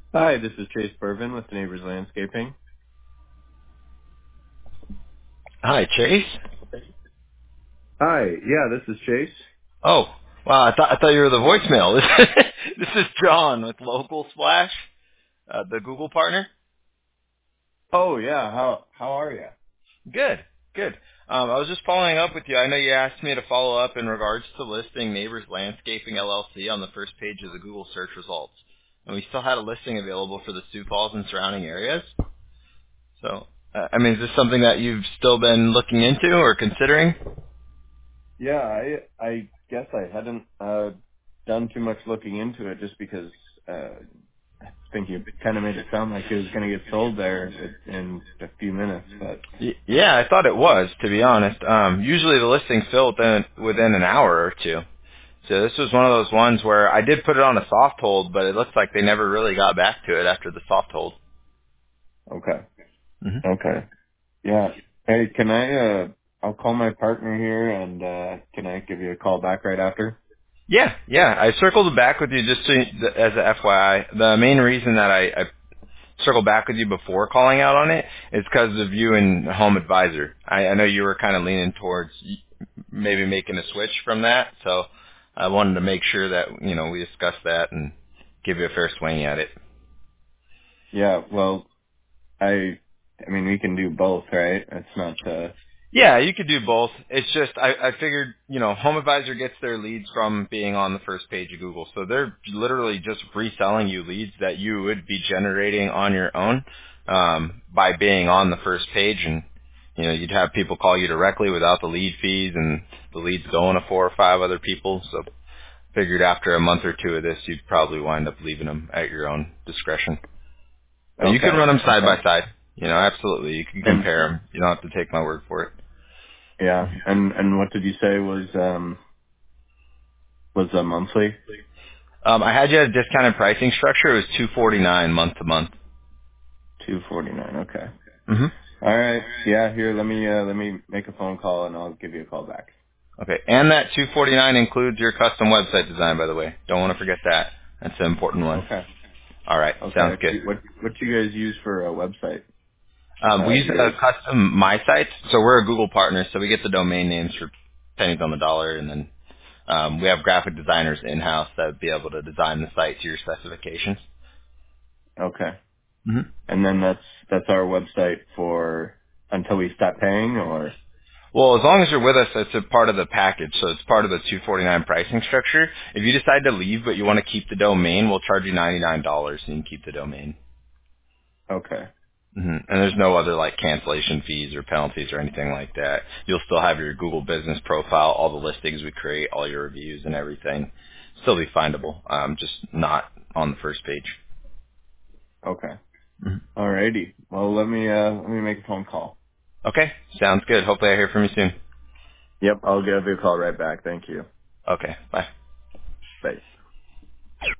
Hi, this is Chase Burvin with Neighbors Landscaping. Hi, Chase. Hi, yeah, this is Chase. Oh, wow. I thought you were the voicemail. This is John with Local Splash, the Google partner. Oh yeah, how are you? Good, good. I was just following up with you. I know you asked me to follow up in regards to listing Neighbors Landscaping LLC on the first page of the Google search results, and we still had a listing available for the Sioux Falls and surrounding areas. So, I mean, is this something that you've still been looking into or considering? Yeah, I guess I hadn't done too much looking into it just because I think you kind of made it sound like it was going to get sold there in a few minutes, but Yeah, I thought it was, to be honest. Usually the listings fill within an hour or two. So this was one of those ones where I did put it on a soft hold, but it looks like they never really got back to it after the soft hold. okay, hmm okay, yeah. Hey, can I'll call my partner here and can I give you a call back right after? Yeah, yeah. I circled back with you just as a FYI. The main reason that I circled back with you before calling out on it is because of you and Home Advisor. I know you were kind of leaning towards maybe making a switch from that, so I wanted to make sure that we discussed that and give you a fair swing at it. Yeah, well, I mean, we can do both, right? It's not, Yeah, you could do both. It's just I figured, Home Advisor gets their leads from being on the first page of Google. So they're literally just reselling you leads that you would be generating on your own by being on the first page, and you'd have people call you directly without the lead fees and the leads going to 4 or 5 other people. So figured after a month or two of this, you'd probably wind up leaving them at your own discretion. You could okay, run them side okay. by side. Absolutely. You can And, compare them. You don't have to take my word for it. yeah, and what did you say was a monthly? I had you at a discounted pricing structure. It was $249 month to month. 249, okay. hmm Alright, yeah, here, let me make a phone call and I'll give you a call back. Okay, and that 249 includes your custom website design, by the way. Don't want to forget that. That's an important one. Okay, All right, sounds okay. good. What do you guys use for a website? We use Do you guys, custom My Sites, so we're a Google partner, so we get the domain names for pennies on the dollar, and then we have graphic designers in-house that would be able to design the site to your specifications. okay. hmm And then that's our website for until we stop paying or? Well, as long as you're with us, it's a part of the package, so it's part of the 249 pricing structure. If you decide to leave but you want to keep the domain, we'll charge you $99 and you can keep the domain. Okay, And there's no other like cancellation fees or penalties or anything like that. You'll still have your Google business profile, all the listings we create, all your reviews and everything. Still be findable, just not on the first page. okay. Mhm. Alrighty. Well, let me make a phone call. Okay, sounds good. Hopefully I hear from you soon. Yep, I'll give you a call right back. Thank you. Okay, bye. Bye.